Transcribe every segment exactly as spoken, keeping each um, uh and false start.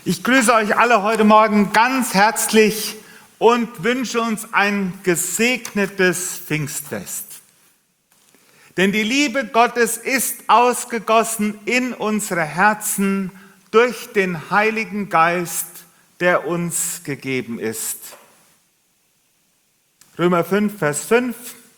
Ich grüße euch alle heute Morgen ganz herzlich und wünsche uns ein gesegnetes Pfingstfest. Denn die Liebe Gottes ist ausgegossen in unsere Herzen durch den Heiligen Geist, der uns gegeben ist. Römer fünf, Vers fünf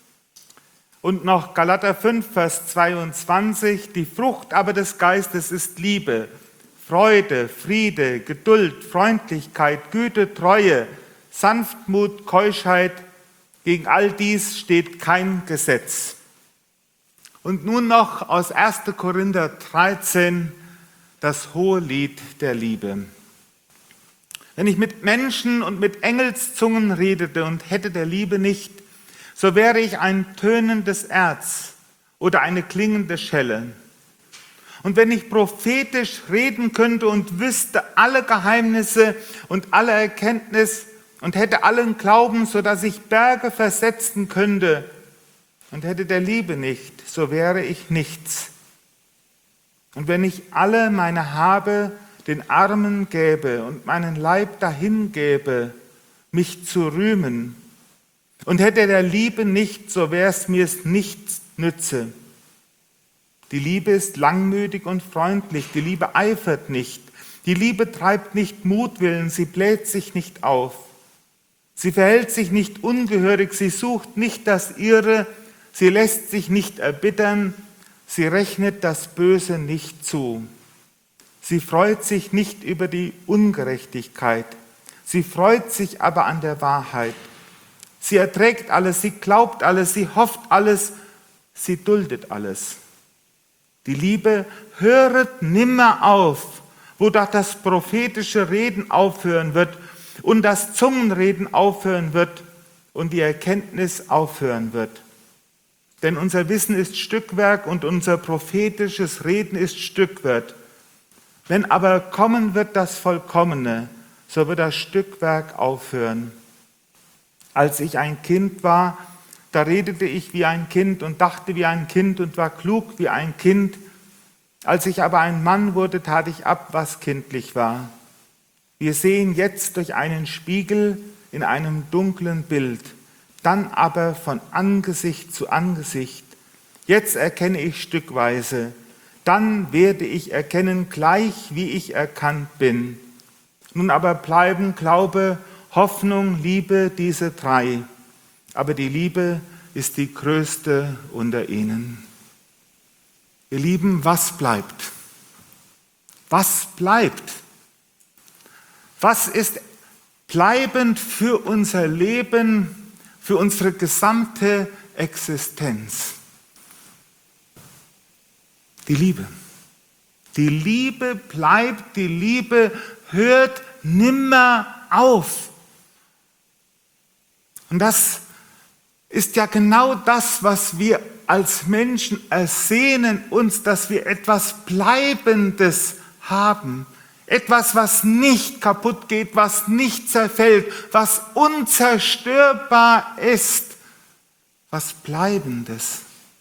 und noch Galater fünf, Vers zweiundzwanzig. Die Frucht aber des Geistes ist Liebe, Freude, Friede, Geduld, Freundlichkeit, Güte, Treue, Sanftmut, Keuschheit. Gegen all dies steht kein Gesetz. Und nun noch aus erster Korinther dreizehn, das hohe Lied der Liebe. Wenn ich mit Menschen und mit Engelszungen redete und hätte der Liebe nicht, so wäre ich ein tönendes Erz oder eine klingende Schelle. Und wenn ich prophetisch reden könnte und wüsste alle Geheimnisse und alle Erkenntnis und hätte allen Glauben, sodass ich Berge versetzen könnte und hätte der Liebe nicht, so wäre ich nichts. Und wenn ich alle meine Habe den Armen gäbe und meinen Leib dahin gäbe, mich zu rühmen, und hätte der Liebe nicht, so wäre es mir nichts nütze. Die Liebe ist langmütig und freundlich, die Liebe eifert nicht, die Liebe treibt nicht Mutwillen, sie bläht sich nicht auf. Sie verhält sich nicht ungehörig, sie sucht nicht das Ihre, sie lässt sich nicht erbittern, sie rechnet das Böse nicht zu. Sie freut sich nicht über die Ungerechtigkeit, sie freut sich aber an der Wahrheit. Sie erträgt alles, sie glaubt alles, sie hofft alles, sie duldet alles. Die Liebe höret nimmer auf, wo doch das prophetische Reden aufhören wird und das Zungenreden aufhören wird und die Erkenntnis aufhören wird. Denn unser Wissen ist Stückwerk und unser prophetisches Reden ist Stückwerk. Wenn aber kommen wird das Vollkommene, so wird das Stückwerk aufhören. Als ich ein Kind war, da redete ich wie ein Kind und dachte wie ein Kind und war klug wie ein Kind. Als ich aber ein Mann wurde, tat ich ab, was kindlich war. Wir sehen jetzt durch einen Spiegel in einem dunklen Bild, dann aber von Angesicht zu Angesicht. Jetzt erkenne ich stückweise, dann werde ich erkennen, gleich wie ich erkannt bin. Nun aber bleiben Glaube, Hoffnung, Liebe, diese drei. Aber die Liebe ist die größte unter ihnen. Ihr Lieben, was bleibt? Was bleibt? Was ist bleibend für unser Leben, für unsere gesamte Existenz? Die Liebe. Die Liebe bleibt, die Liebe hört nimmer auf. Und das ist ja genau das, was wir als Menschen ersehnen uns, dass wir etwas Bleibendes haben. Etwas, was nicht kaputt geht, was nicht zerfällt, was unzerstörbar ist. Was Bleibendes.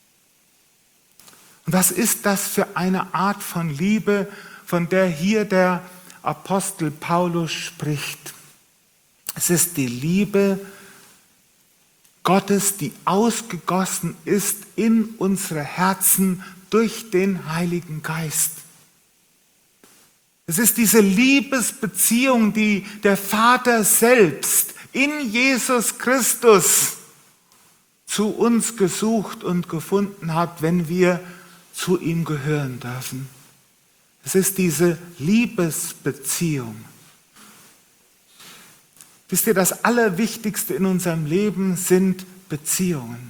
Und was ist das für eine Art von Liebe, von der hier der Apostel Paulus spricht? Es ist die Liebe Gottes, die ausgegossen ist in unsere Herzen durch den Heiligen Geist. Es ist diese Liebesbeziehung, die der Vater selbst in Jesus Christus zu uns gesucht und gefunden hat, wenn wir zu ihm gehören dürfen. Es ist diese Liebesbeziehung. Wisst ihr, das Allerwichtigste in unserem Leben sind Beziehungen.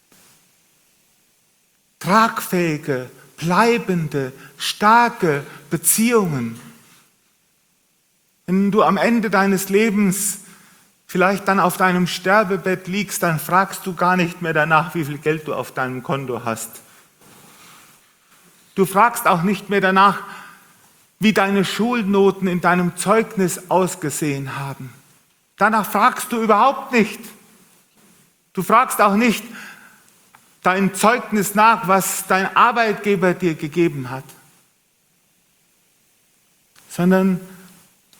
Tragfähige, bleibende, starke Beziehungen. Wenn du am Ende deines Lebens vielleicht dann auf deinem Sterbebett liegst, dann fragst du gar nicht mehr danach, wie viel Geld du auf deinem Konto hast. Du fragst auch nicht mehr danach, wie deine Schulnoten in deinem Zeugnis ausgesehen haben. Danach fragst du überhaupt nicht. Du fragst auch nicht dein Zeugnis nach, was dein Arbeitgeber dir gegeben hat. Sondern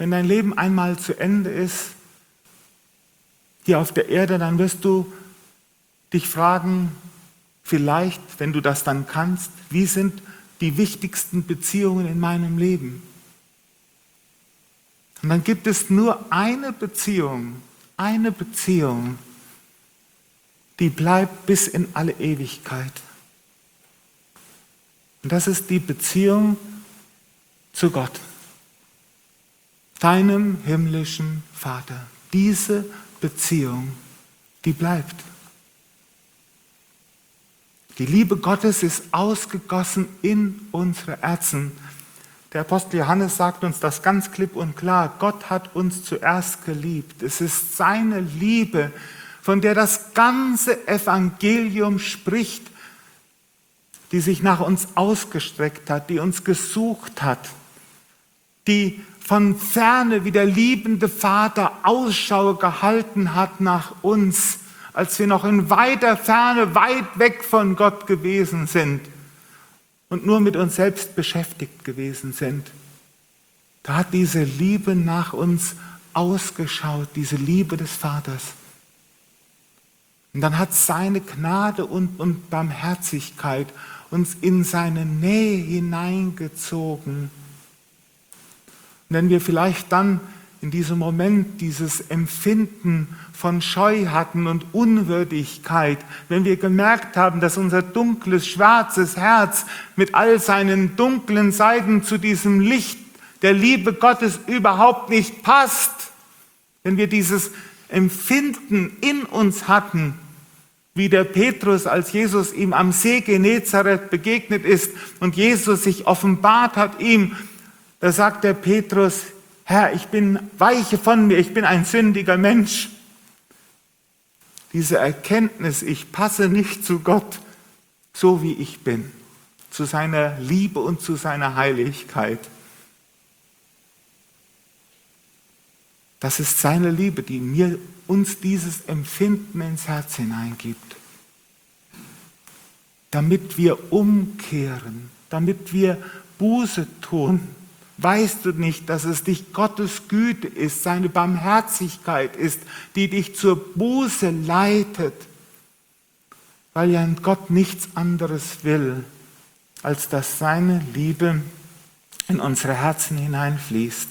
wenn dein Leben einmal zu Ende ist, hier auf der Erde, dann wirst du dich fragen, vielleicht, wenn du das dann kannst, wie sind die wichtigsten Beziehungen in meinem Leben? Und dann gibt es nur eine Beziehung, eine Beziehung, die bleibt bis in alle Ewigkeit. Und das ist die Beziehung zu Gott, deinem himmlischen Vater. Diese Beziehung, die bleibt. Die Liebe Gottes ist ausgegossen in unsere Herzen. Der Apostel Johannes sagt uns das ganz klipp und klar. Gott hat uns zuerst geliebt. Es ist seine Liebe, von der das ganze Evangelium spricht, die sich nach uns ausgestreckt hat, die uns gesucht hat, die von ferne wie der liebende Vater Ausschau gehalten hat nach uns, als wir noch in weiter Ferne, weit weg von Gott gewesen sind und nur mit uns selbst beschäftigt gewesen sind. Da hat diese Liebe nach uns ausgeschaut, diese Liebe des Vaters. Und dann hat seine Gnade und, und Barmherzigkeit uns in seine Nähe hineingezogen. Und wenn wir vielleicht dann in diesem Moment dieses Empfinden von Scheu hatten und Unwürdigkeit, wenn wir gemerkt haben, dass unser dunkles, schwarzes Herz mit all seinen dunklen Seiten zu diesem Licht der Liebe Gottes überhaupt nicht passt, wenn wir dieses Empfinden in uns hatten, wie der Petrus, als Jesus ihm am See Genezareth begegnet ist und Jesus sich offenbart hat ihm, da sagt der Petrus, Herr, ich bin, weiche von mir, ich bin ein sündiger Mensch. Diese Erkenntnis, ich passe nicht zu Gott, so wie ich bin, zu seiner Liebe und zu seiner Heiligkeit. Das ist seine Liebe, die mir, uns dieses Empfinden ins Herz hineingibt. Damit wir umkehren, damit wir Buße tun. Weißt du nicht, dass es dich Gottes Güte ist, seine Barmherzigkeit ist, die dich zur Buße leitet, weil ja Gott nichts anderes will, als dass seine Liebe in unsere Herzen hineinfließt.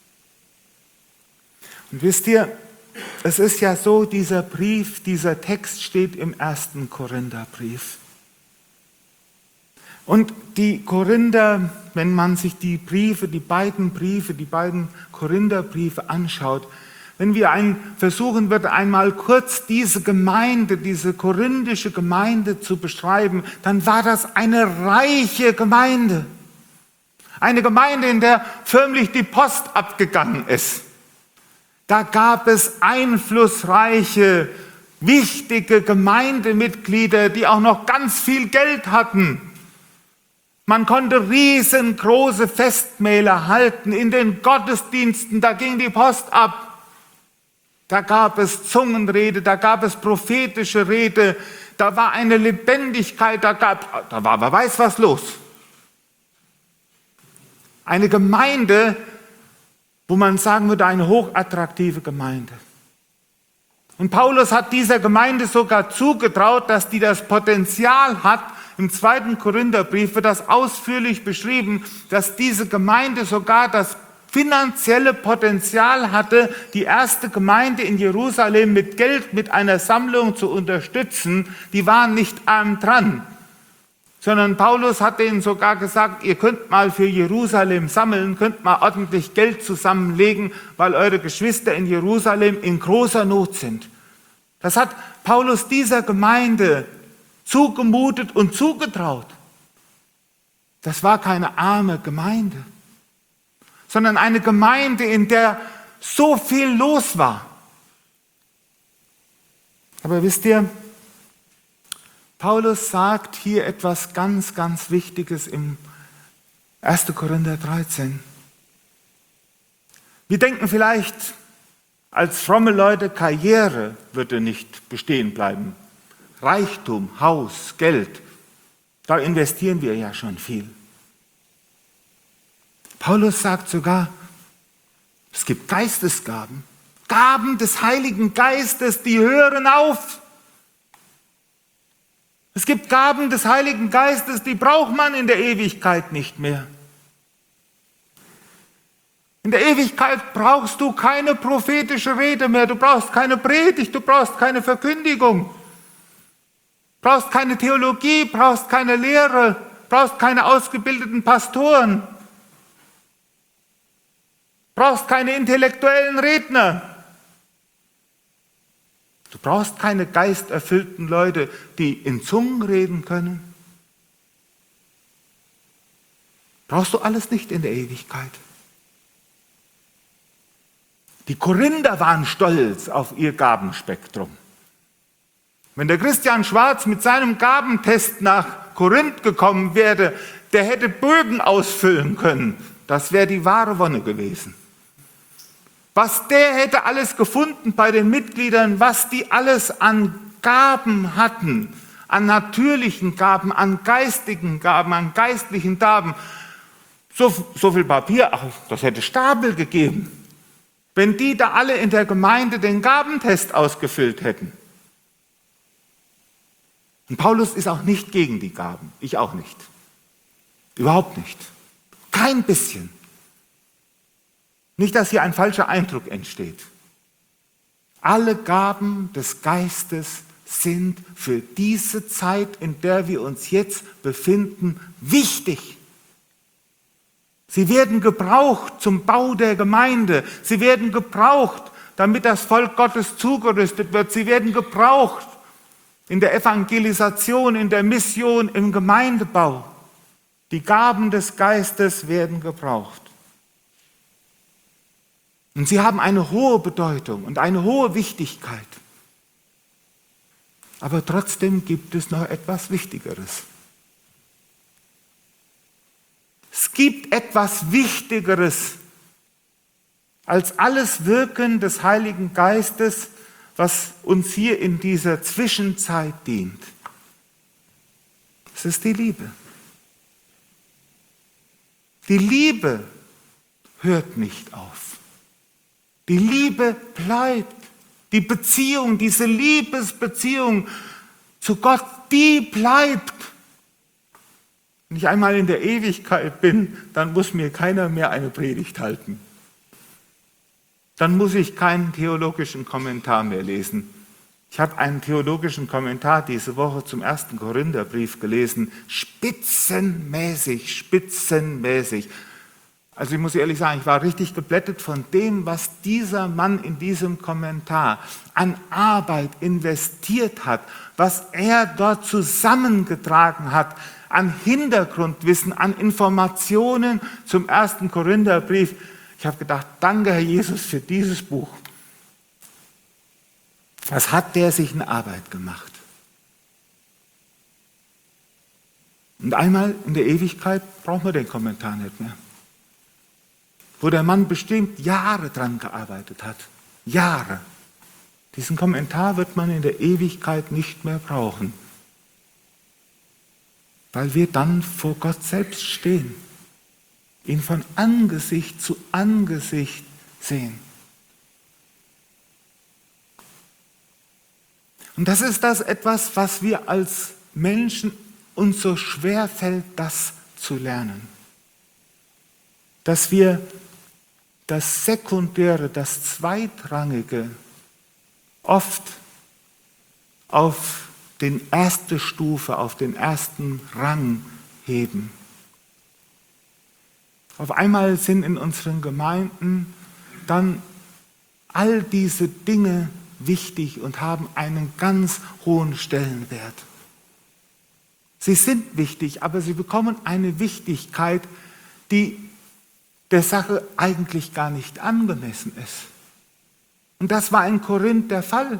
Und wisst ihr, es ist ja so, dieser Brief, dieser Text steht im ersten Korintherbrief. Und die Korinther, wenn man sich die Briefe, die beiden Briefe, die beiden Korintherbriefe anschaut, wenn wir ein, versuchen würden, einmal kurz diese Gemeinde, diese korinthische Gemeinde zu beschreiben, dann war das eine reiche Gemeinde. Eine Gemeinde, in der förmlich die Post abgegangen ist. Da gab es einflussreiche, wichtige Gemeindemitglieder, die auch noch ganz viel Geld hatten. Man konnte riesengroße Festmäler halten in den Gottesdiensten, da ging die Post ab. Da gab es Zungenrede, da gab es prophetische Rede, da war eine Lebendigkeit, da, gab, da war wer weiß was los. Eine Gemeinde, wo man sagen würde, eine hochattraktive Gemeinde. Und Paulus hat dieser Gemeinde sogar zugetraut, dass die das Potenzial hat, im zweiten Korintherbrief wird das ausführlich beschrieben, dass diese Gemeinde sogar das finanzielle Potenzial hatte, die erste Gemeinde in Jerusalem mit Geld, mit einer Sammlung zu unterstützen. Die waren nicht arm dran, sondern Paulus hat denen sogar gesagt, ihr könnt mal für Jerusalem sammeln, könnt mal ordentlich Geld zusammenlegen, weil eure Geschwister in Jerusalem in großer Not sind. Das hat Paulus dieser Gemeinde zugemutet und zugetraut. Das war keine arme Gemeinde, sondern eine Gemeinde, in der so viel los war. Aber wisst ihr, Paulus sagt hier etwas ganz, ganz Wichtiges im ersten Korinther dreizehn. Wir denken vielleicht, als fromme Leute, Karriere würde nicht bestehen bleiben. Reichtum, Haus, Geld, da investieren wir ja schon viel. Paulus sagt sogar, Es gibt Geistesgaben, Gaben des Heiligen Geistes, die hören auf. Es gibt Gaben des Heiligen Geistes, die braucht man in der Ewigkeit nicht mehr. In der Ewigkeit brauchst du keine prophetische Rede mehr, du brauchst keine Predigt, du brauchst keine Verkündigung, brauchst keine Theologie, brauchst keine Lehre, brauchst keine ausgebildeten Pastoren, brauchst keine intellektuellen Redner. Du brauchst keine geisterfüllten Leute, die in Zungen reden können. Brauchst du alles nicht in der Ewigkeit. Die Korinther waren stolz auf ihr Gabenspektrum. Wenn der Christian Schwarz mit seinem Gabentest nach Korinth gekommen wäre, der hätte Bögen ausfüllen können. Das wäre die wahre Wonne gewesen. Was der hätte alles gefunden bei den Mitgliedern, was die alles an Gaben hatten, an natürlichen Gaben, an geistigen Gaben, an geistlichen Gaben. So, so viel Papier, ach, das hätte Stapel gegeben, wenn die da alle in der Gemeinde den Gabentest ausgefüllt hätten. Und Paulus ist auch nicht gegen die Gaben, ich auch nicht. Überhaupt nicht. Kein bisschen. Nicht, dass hier ein falscher Eindruck entsteht. Alle Gaben des Geistes sind für diese Zeit, in der wir uns jetzt befinden, wichtig. Sie werden gebraucht zum Bau der Gemeinde. Sie werden gebraucht, damit das Volk Gottes zugerüstet wird. Sie werden gebraucht in der Evangelisation, in der Mission, im Gemeindebau. Die Gaben des Geistes werden gebraucht. Und sie haben eine hohe Bedeutung und eine hohe Wichtigkeit. Aber trotzdem gibt es noch etwas Wichtigeres. Es gibt etwas Wichtigeres als alles Wirken des Heiligen Geistes, was uns hier in dieser Zwischenzeit dient. Es ist die Liebe. Die Liebe hört nicht auf. Die Liebe bleibt. Die Beziehung, diese Liebesbeziehung zu Gott, die bleibt. Wenn ich einmal in der Ewigkeit bin, dann muss mir keiner mehr eine Predigt halten. Dann muss ich keinen theologischen Kommentar mehr lesen. Ich habe einen theologischen Kommentar diese Woche zum ersten Korintherbrief gelesen. Spitzenmäßig, spitzenmäßig. Also ich muss ehrlich sagen, ich war richtig geblättet von dem, was dieser Mann in diesem Kommentar an Arbeit investiert hat, was er dort zusammengetragen hat, an Hintergrundwissen, an Informationen zum ersten Korintherbrief. Ich habe gedacht, danke Herr Jesus für dieses Buch. Was hat der sich in Arbeit gemacht? Und einmal in der Ewigkeit brauchen wir den Kommentar nicht mehr. Wo der Mann bestimmt Jahre dran gearbeitet hat. Jahre. Diesen Kommentar wird man in der Ewigkeit nicht mehr brauchen. Weil wir dann vor Gott selbst stehen. Ihn von Angesicht zu Angesicht sehen. Und das ist das etwas, was wir als Menschen uns so schwer fällt, das zu lernen. Dass wir das Sekundäre, das Zweitrangige oft auf den erste Stufe, auf den ersten Rang heben. Auf einmal sind in unseren Gemeinden dann all diese Dinge wichtig und haben einen ganz hohen Stellenwert. Sie sind wichtig, aber sie bekommen eine Wichtigkeit, die der Sache eigentlich gar nicht angemessen ist. Und das war in Korinth der Fall.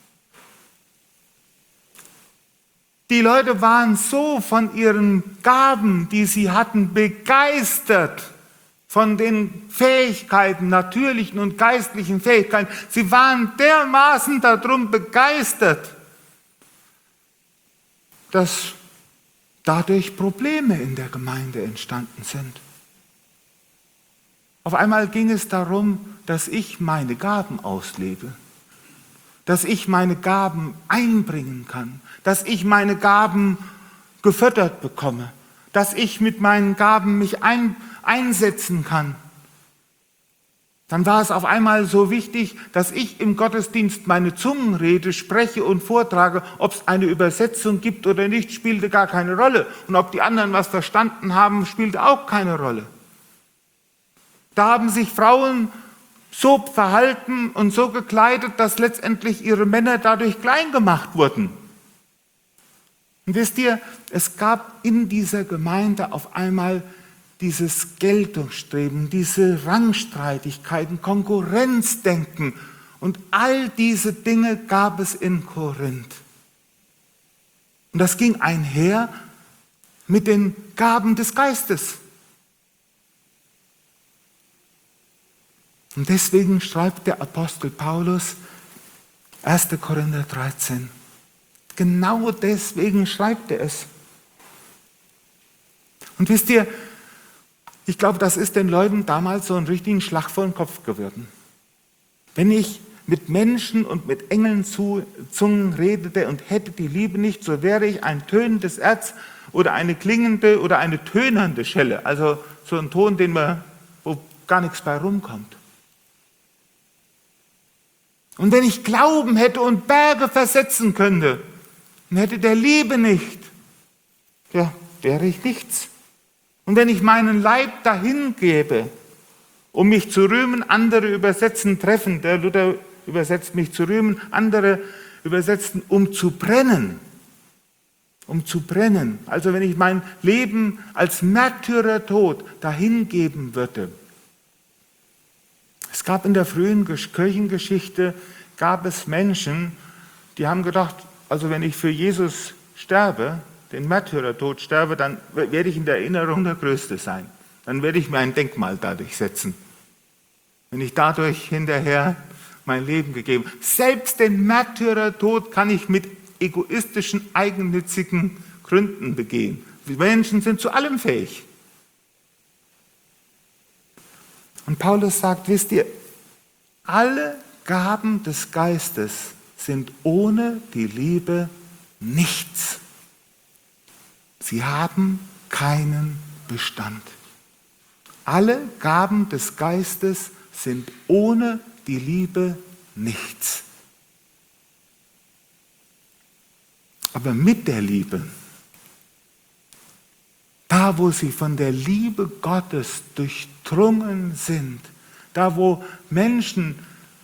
Die Leute waren so von ihren Gaben, die sie hatten, begeistert, von den Fähigkeiten, natürlichen und geistlichen Fähigkeiten. Sie waren dermaßen darum begeistert, dass dadurch Probleme in der Gemeinde entstanden sind. Auf einmal ging es darum, dass ich meine Gaben auslebe, dass ich meine Gaben einbringen kann, dass ich meine Gaben gefördert bekomme, dass ich mit meinen Gaben mich ein, einsetzen kann. Dann war es auf einmal so wichtig, dass ich im Gottesdienst meine Zungenrede spreche und vortrage. Ob es eine Übersetzung gibt oder nicht, spielte gar keine Rolle. Und ob die anderen was verstanden haben, spielte auch keine Rolle. Da haben sich Frauen so verhalten und so gekleidet, dass letztendlich ihre Männer dadurch klein gemacht wurden. Und wisst ihr, es gab in dieser Gemeinde auf einmal dieses Geltungsstreben, diese Rangstreitigkeiten, Konkurrenzdenken und all diese Dinge gab es in Korinth. Und das ging einher mit den Gaben des Geistes. Und deswegen schreibt der Apostel Paulus erster Korinther dreizehn. Genau deswegen schreibt er es. Und wisst ihr, ich glaube, das ist den Leuten damals so einen richtigen Schlag vor den Kopf geworden. Wenn ich mit Menschen und mit Engeln zu Zungen redete und hätte die Liebe nicht, so wäre ich ein tönendes Erz oder eine klingende oder eine tönernde Schelle. Also so ein Ton, den man, wo gar nichts bei rumkommt. Und wenn ich Glauben hätte und Berge versetzen könnte und hätte der Liebe nicht, ja, wäre ich nichts. Und wenn ich meinen Leib dahin gebe, um mich zu rühmen, andere übersetzen treffen, der Luther übersetzt mich zu rühmen, andere übersetzen um zu brennen, um zu brennen. Also wenn ich mein Leben als Märtyrertod dahin geben würde. Es gab in der frühen Kirchengeschichte, gab es Menschen, die haben gedacht, also wenn ich für Jesus sterbe, den Märtyrertod sterbe, dann werde ich in der Erinnerung der Größte sein. Dann werde ich mir ein Denkmal dadurch setzen. Wenn ich dadurch hinterher mein Leben gegeben habe. Selbst den Märtyrertod kann ich mit egoistischen, eigennützigen Gründen begehen. Die Menschen sind zu allem fähig. Und Paulus sagt, wisst ihr, alle Gaben des Geistes sind ohne die Liebe nichts. Sie haben keinen Bestand. Alle Gaben des Geistes sind ohne die Liebe nichts. Aber mit der Liebe, da wo sie von der Liebe Gottes durchdrungen sind, da wo Menschen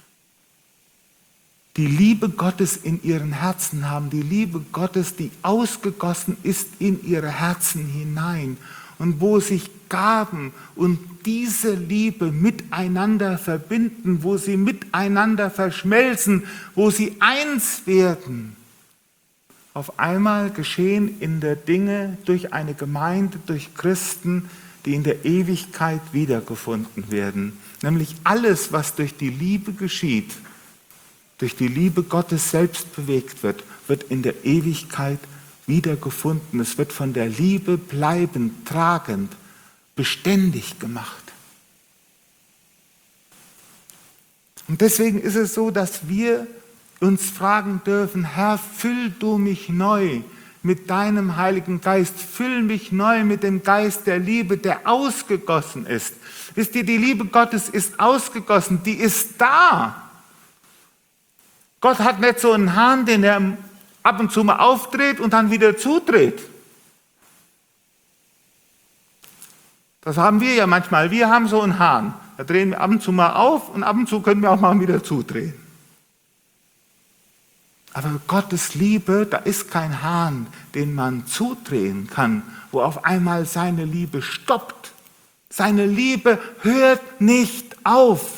die Liebe Gottes in ihren Herzen haben, die Liebe Gottes, die ausgegossen ist in ihre Herzen hinein und wo sich Gaben und diese Liebe miteinander verbinden, wo sie miteinander verschmelzen, wo sie eins werden. Auf einmal geschehen in der Dinge durch eine Gemeinde, durch Christen, die in der Ewigkeit wiedergefunden werden. Nämlich alles, was durch die Liebe geschieht, durch die Liebe Gottes selbst bewegt wird, wird in der Ewigkeit wiedergefunden. Es wird von der Liebe bleibend, tragend, beständig gemacht. Und deswegen ist es so, dass wir uns fragen dürfen, Herr, füll du mich neu mit deinem Heiligen Geist, füll mich neu mit dem Geist der Liebe, der ausgegossen ist. Wisst ihr, die Liebe Gottes ist ausgegossen, die ist da. Gott hat nicht so einen Hahn, den er ab und zu mal aufdreht und dann wieder zudreht. Das haben wir ja manchmal. Wir haben so einen Hahn. Da drehen wir ab und zu mal auf und ab und zu können wir auch mal wieder zudrehen. Aber Gottes Liebe, da ist kein Hahn, den man zudrehen kann, wo auf einmal seine Liebe stoppt. Seine Liebe hört nicht auf.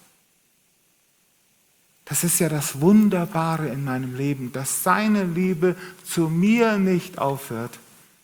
Das ist ja das Wunderbare in meinem Leben, dass seine Liebe zu mir nicht aufhört.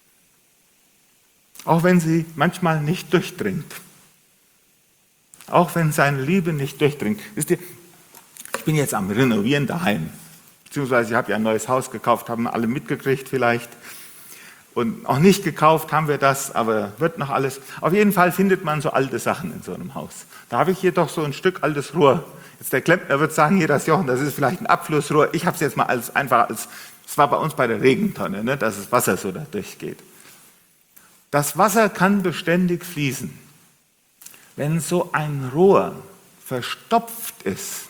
Auch wenn sie manchmal nicht durchdringt. Auch wenn seine Liebe nicht durchdringt. Wisst ihr, ich bin jetzt am Renovieren daheim. Beziehungsweise ich habe ja ein neues Haus gekauft, haben alle mitgekriegt vielleicht. Und auch nicht gekauft haben wir das, aber wird noch alles. Auf jeden Fall findet man so alte Sachen in so einem Haus. Da habe ich hier doch so ein Stück altes Rohr. Jetzt der Klempner wird sagen, hier das Jochen, das ist vielleicht ein Abflussrohr. Ich habe es jetzt mal als einfach als, es war bei uns bei der Regentonne, ne, dass das Wasser so da durchgeht. Das Wasser kann beständig fließen. Wenn so ein Rohr verstopft ist,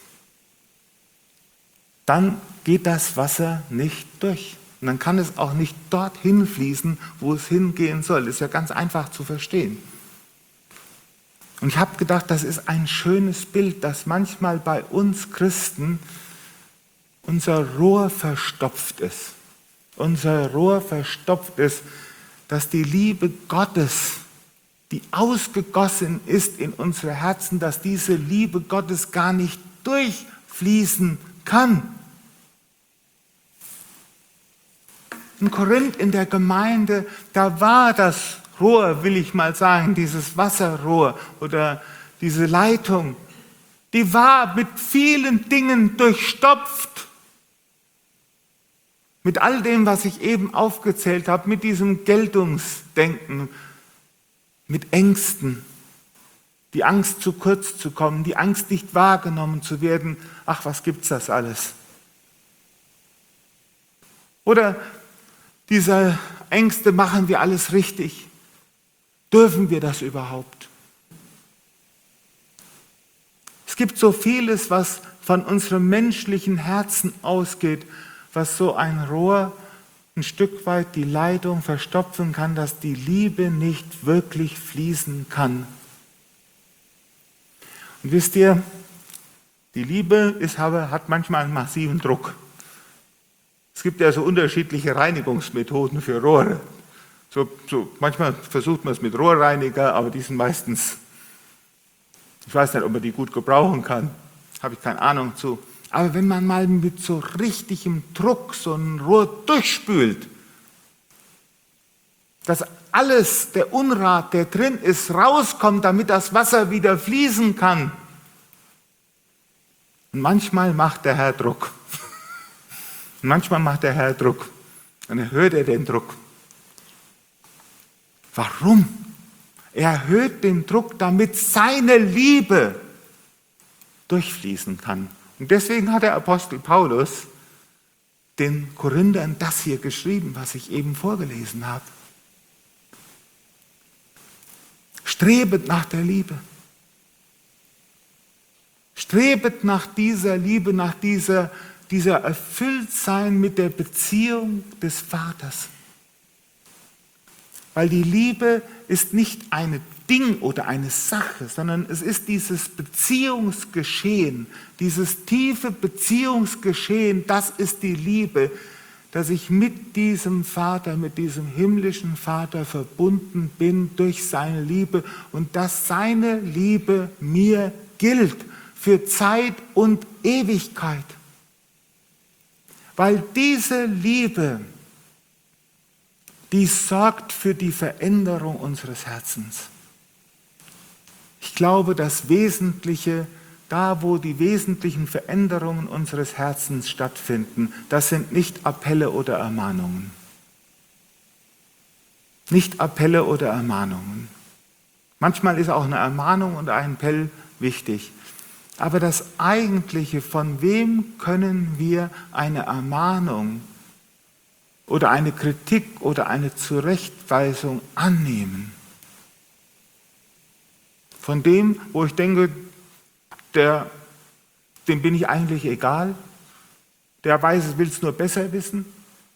dann geht das Wasser nicht durch. Und dann kann es auch nicht dorthin fließen, wo es hingehen soll. Das ist ja ganz einfach zu verstehen. Und ich habe gedacht, das ist ein schönes Bild, dass manchmal bei uns Christen unser Rohr verstopft ist. Unser Rohr verstopft ist, dass die Liebe Gottes, die ausgegossen ist in unsere Herzen, dass diese Liebe Gottes gar nicht durchfließen kann. In Korinth in der Gemeinde, da war das Rohr, will ich mal sagen, dieses Wasserrohr oder diese Leitung, die war mit vielen Dingen durchstopft. Mit all dem, was ich eben aufgezählt habe, mit diesem Geltungsdenken, mit Ängsten, die Angst zu kurz zu kommen, die Angst nicht wahrgenommen zu werden. Ach, was gibt's das alles? Oder diese Ängste, machen wir alles richtig? Dürfen wir das überhaupt? Es gibt so vieles, was von unserem menschlichen Herzen ausgeht, was so ein Rohr ein Stück weit die Leitung verstopfen kann, dass die Liebe nicht wirklich fließen kann. Und wisst ihr, die Liebe ist, hat manchmal einen massiven Druck. Es gibt ja so unterschiedliche Reinigungsmethoden für Rohre. So, so, manchmal versucht man es mit Rohrreiniger, aber die sind meistens, ich weiß nicht, ob man die gut gebrauchen kann, habe ich keine Ahnung zu. Aber wenn man mal mit so richtigem Druck so ein Rohr durchspült, dass alles, der Unrat, der drin ist, rauskommt, damit das Wasser wieder fließen kann. Und manchmal macht der Herr Druck. Und manchmal macht der Herr Druck. Und dann erhöht er den Druck. Warum? Er erhöht den Druck, damit seine Liebe durchfließen kann. Und deswegen hat der Apostel Paulus den Korinthern das hier geschrieben, was ich eben vorgelesen habe. Strebet nach der Liebe. Strebet nach dieser Liebe, nach dieser, dieser Erfülltsein mit der Beziehung des Vaters. Weil die Liebe ist nicht ein Ding oder eine Sache, sondern es ist dieses Beziehungsgeschehen, dieses tiefe Beziehungsgeschehen, das ist die Liebe, dass ich mit diesem Vater, mit diesem himmlischen Vater verbunden bin durch seine Liebe und dass seine Liebe mir gilt für Zeit und Ewigkeit. Weil diese Liebe, die sorgt für die Veränderung unseres Herzens. Ich glaube, das Wesentliche, da wo die wesentlichen Veränderungen unseres Herzens stattfinden, das sind nicht Appelle oder Ermahnungen. Nicht Appelle oder Ermahnungen. Manchmal ist auch eine Ermahnung und ein Appell wichtig. Aber das Eigentliche, von wem können wir eine Ermahnung oder eine Kritik oder eine Zurechtweisung annehmen? Von dem, wo ich denke, der, dem bin ich eigentlich egal, der weiß, es will es nur besser wissen.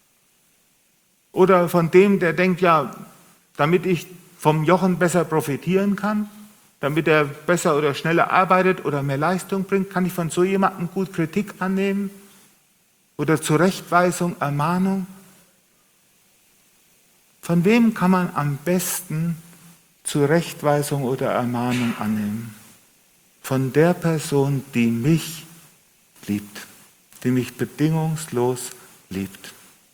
Oder von dem, der denkt, ja, damit ich vom Jochen besser profitieren kann, damit er besser oder schneller arbeitet oder mehr Leistung bringt, kann ich von so jemandem gut Kritik annehmen oder Zurechtweisung, Ermahnung. Von wem kann man am besten Zurechtweisung oder Ermahnung annehmen? Von der Person, die mich liebt, die mich bedingungslos liebt.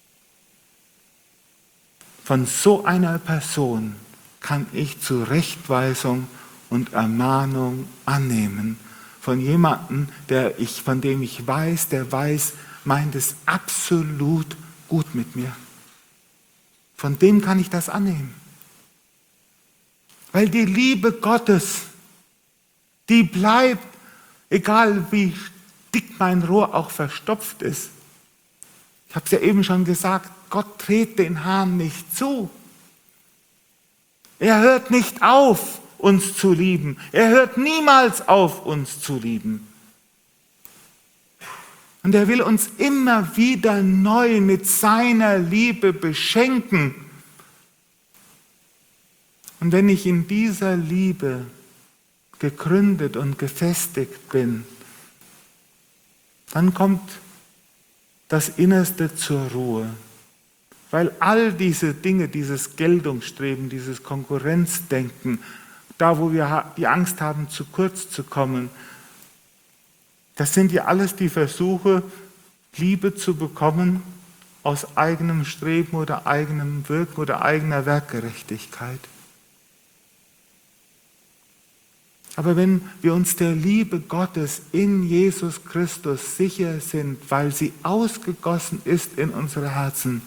Von so einer Person kann ich Zurechtweisung und Ermahnung annehmen. Von jemandem, der ich, von dem ich weiß, der weiß, meint es absolut gut mit mir. von dem kann ich das annehmen. Weil die Liebe Gottes, die bleibt, egal wie dick mein Rohr auch verstopft ist. Ich habe es ja eben schon gesagt, Gott dreht den Hahn nicht zu. Er hört nicht auf, uns zu lieben. Er hört niemals auf, uns zu lieben. Und er will uns immer wieder neu mit seiner Liebe beschenken. Und wenn ich in dieser Liebe gegründet und gefestigt bin, dann kommt das Innerste zur Ruhe. Weil all diese Dinge, dieses Geltungsstreben, dieses Konkurrenzdenken, da wo wir die Angst haben, zu kurz zu kommen, das sind ja alles die Versuche, Liebe zu bekommen aus eigenem Streben oder eigenem Wirken oder eigener Werkgerechtigkeit. Aber wenn wir uns der Liebe Gottes in Jesus Christus sicher sind, weil sie ausgegossen ist in unsere Herzen,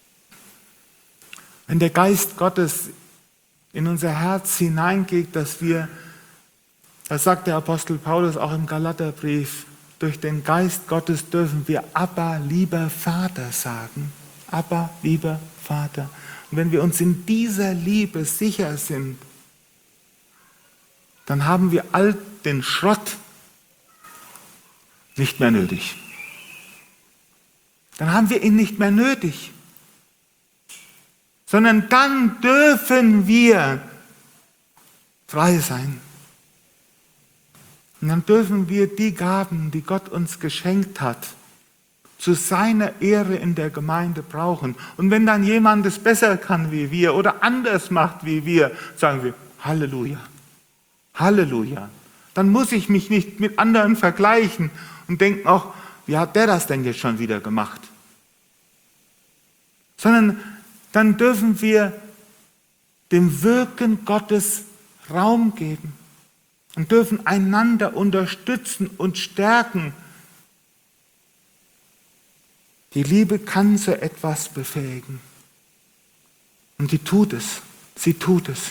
wenn der Geist Gottes in unser Herz hineingeht, dass wir, das sagt der Apostel Paulus auch im Galaterbrief, durch den Geist Gottes dürfen wir Abba, lieber Vater sagen. Abba, lieber Vater. Und wenn wir uns in dieser Liebe sicher sind, dann haben wir all den Schrott nicht mehr nötig. Dann haben wir ihn nicht mehr nötig. Sondern dann dürfen wir frei sein. Und dann dürfen wir die Gaben, die Gott uns geschenkt hat, zu seiner Ehre in der Gemeinde brauchen. Und wenn dann jemand es besser kann wie wir oder anders macht wie wir, sagen wir Halleluja. Halleluja. Dann muss ich mich nicht mit anderen vergleichen und denken auch, wie hat der das denn jetzt schon wieder gemacht? Sondern dann dürfen wir dem Wirken Gottes Raum geben und dürfen einander unterstützen und stärken. Die Liebe kann so etwas befähigen. Und die tut es. Sie tut es.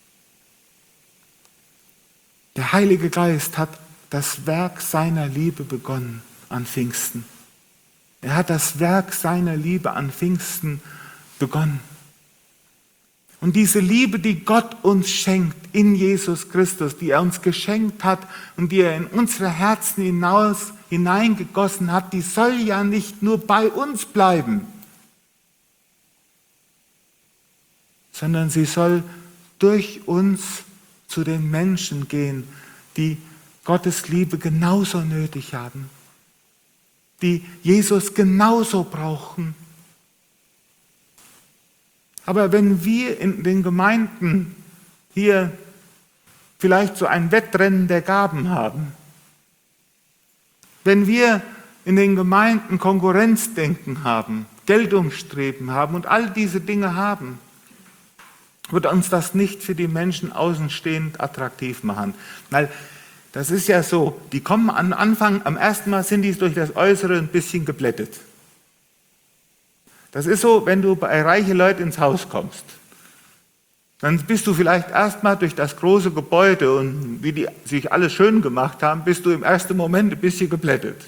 Der Heilige Geist hat das Werk seiner Liebe begonnen an Pfingsten. Er hat das Werk seiner Liebe an Pfingsten begonnen. Und diese Liebe, die Gott uns schenkt in Jesus Christus, die er uns geschenkt hat und die er in unsere Herzen hinaus hineingegossen hat, die soll ja nicht nur bei uns bleiben, sondern sie soll durch uns zu den Menschen gehen, die Gottes Liebe genauso nötig haben, die Jesus genauso brauchen. Aber wenn wir in den Gemeinden hier vielleicht so ein Wettrennen der Gaben haben, wenn wir in den Gemeinden Konkurrenzdenken haben, Geltungsstreben haben und all diese Dinge haben, wird uns das nicht für die Menschen außenstehend attraktiv machen. Weil das ist ja so, die kommen am Anfang, am ersten Mal sind die durch das Äußere ein bisschen geblättet. Das ist so, wenn du bei reichen Leuten ins Haus kommst. Dann bist du vielleicht erstmal durch das große Gebäude und wie die sich alles schön gemacht haben, bist du im ersten Moment ein bisschen geblättet.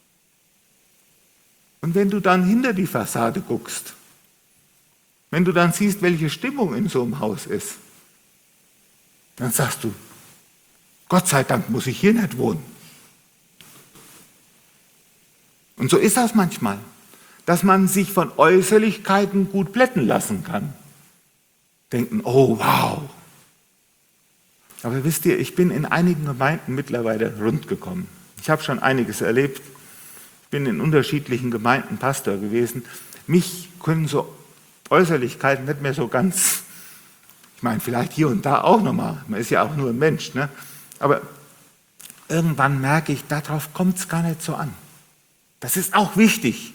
Und wenn du dann hinter die Fassade guckst, wenn du dann siehst, welche Stimmung in so einem Haus ist, dann sagst du, Gott sei Dank muss ich hier nicht wohnen. Und so ist das manchmal, dass man sich von Äußerlichkeiten gut blätten lassen kann. Denken, oh wow. Aber wisst ihr, ich bin in einigen Gemeinden mittlerweile rundgekommen. Ich habe schon einiges erlebt. Ich bin in unterschiedlichen Gemeinden Pastor gewesen. Mich können so Äußerlichkeiten nicht mehr so ganz, ich meine, vielleicht hier und da auch nochmal, man ist ja auch nur ein Mensch, ne? Aber irgendwann merke ich, darauf kommt es gar nicht so an. Das ist auch wichtig.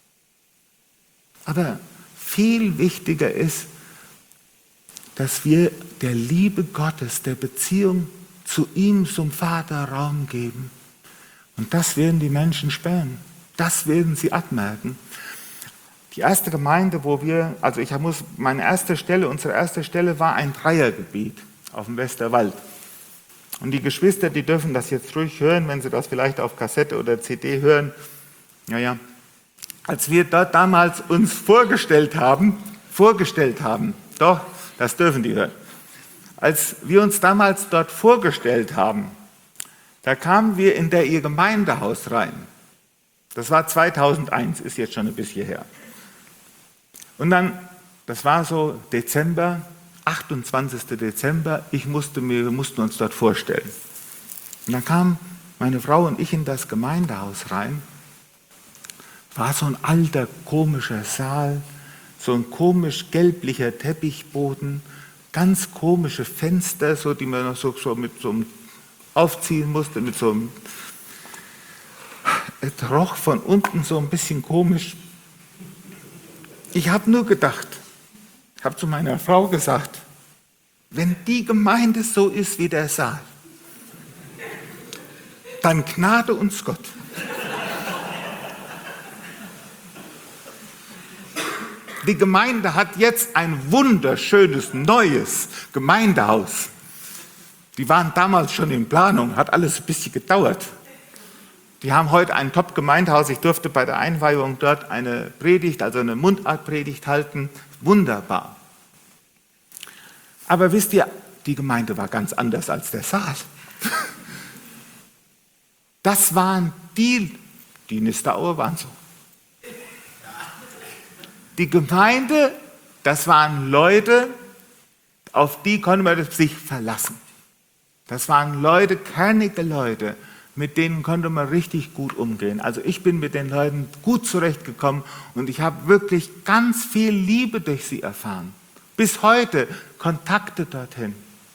Aber viel wichtiger ist, dass wir der Liebe Gottes, der Beziehung zu ihm, zum Vater, Raum geben. Und das werden die Menschen spüren. Das werden sie abmerken. Die erste Gemeinde, wo wir, also ich muss, meine erste Stelle, unsere erste Stelle war ein Dreiergebiet auf dem Westerwald. Und die Geschwister, die dürfen das jetzt ruhig hören, wenn sie das vielleicht auf Kassette oder C D hören. Naja, als wir dort damals uns vorgestellt haben, vorgestellt haben, doch, das dürfen die hören. Als wir uns damals dort vorgestellt haben, da kamen wir in der ihr Gemeindehaus rein. Das war zweitausendeins, ist jetzt schon ein bisschen her. Und dann, das war so Dezember, achtundzwanzigster Dezember, ich musste mir, wir mussten uns dort vorstellen. Und dann kamen meine Frau und ich in das Gemeindehaus rein. War so ein alter, komischer Saal, so ein komisch gelblicher Teppichboden, ganz komische Fenster, so, die man noch so, so mit so einem aufziehen musste, mit so einem, es roch von unten so ein bisschen komisch. Ich habe nur gedacht, ich habe zu meiner Frau gesagt, wenn die Gemeinde so ist wie der Saal, dann gnade uns Gott. Die Gemeinde hat jetzt ein wunderschönes, neues Gemeindehaus. Die waren damals schon in Planung, hat alles ein bisschen gedauert. Die haben heute ein Top-Gemeindehaus. Ich durfte bei der Einweihung dort eine Predigt, also eine Mundartpredigt halten. Wunderbar. Aber wisst ihr, die Gemeinde war ganz anders als der Saal. Das waren die, die Nisterauer waren so. Die Gemeinde, das waren Leute, auf die konnte man sich verlassen. Das waren Leute, kernige Leute, mit denen konnte man richtig gut umgehen. Also ich bin mit den Leuten gut zurechtgekommen und ich habe wirklich ganz viel Liebe durch sie erfahren. Bis heute Kontakte dorthin.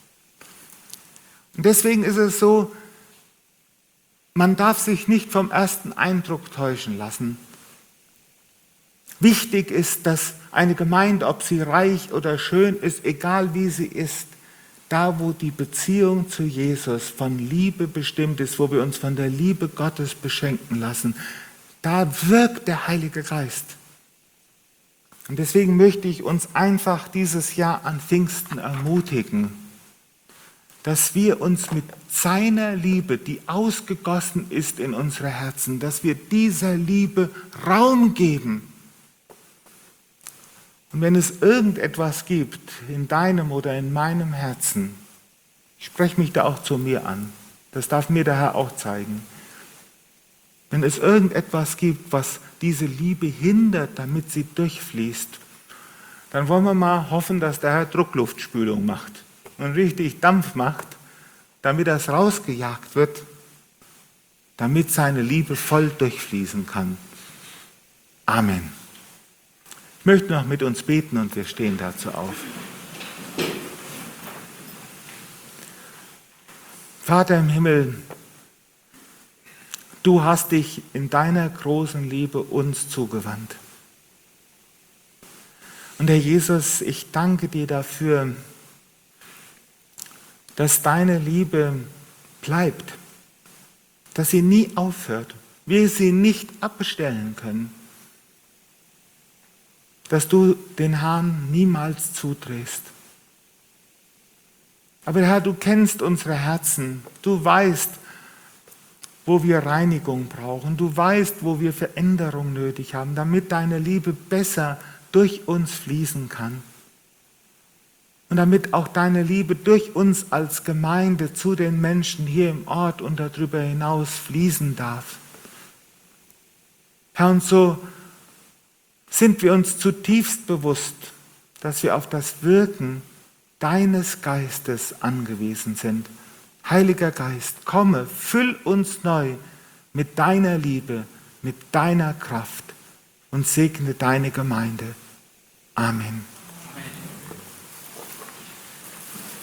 Und deswegen ist es so, man darf sich nicht vom ersten Eindruck täuschen lassen. Wichtig ist, dass eine Gemeinde, ob sie reich oder schön ist, egal wie sie ist, da wo die Beziehung zu Jesus von Liebe bestimmt ist, wo wir uns von der Liebe Gottes beschenken lassen, da wirkt der Heilige Geist. Und deswegen möchte ich uns einfach dieses Jahr an Pfingsten ermutigen, dass wir uns mit seiner Liebe, die ausgegossen ist in unsere Herzen, dass wir dieser Liebe Raum geben. Und wenn es irgendetwas gibt in deinem oder in meinem Herzen, ich spreche mich da auch zu mir an, das darf mir der Herr auch zeigen. Wenn es irgendetwas gibt, was diese Liebe hindert, damit sie durchfließt, dann wollen wir mal hoffen, dass der Herr Druckluftspülung macht und richtig Dampf macht, damit das rausgejagt wird, damit seine Liebe voll durchfließen kann. Amen. Ich möchte noch mit uns beten und wir stehen dazu auf. Vater im Himmel, du hast dich in deiner großen Liebe uns zugewandt. Und Herr Jesus, ich danke dir dafür, dass deine Liebe bleibt, dass sie nie aufhört, wir sie nicht abbestellen können, dass du den Hahn niemals zudrehst. Aber Herr, du kennst unsere Herzen, du weißt, wo wir Reinigung brauchen, du weißt, wo wir Veränderung nötig haben, damit deine Liebe besser durch uns fließen kann. Und damit auch deine Liebe durch uns als Gemeinde zu den Menschen hier im Ort und darüber hinaus fließen darf. Herr, und so sind wir uns zutiefst bewusst, dass wir auf das Wirken deines Geistes angewiesen sind. Heiliger Geist, komme, füll uns neu mit deiner Liebe, mit deiner Kraft und segne deine Gemeinde. Amen.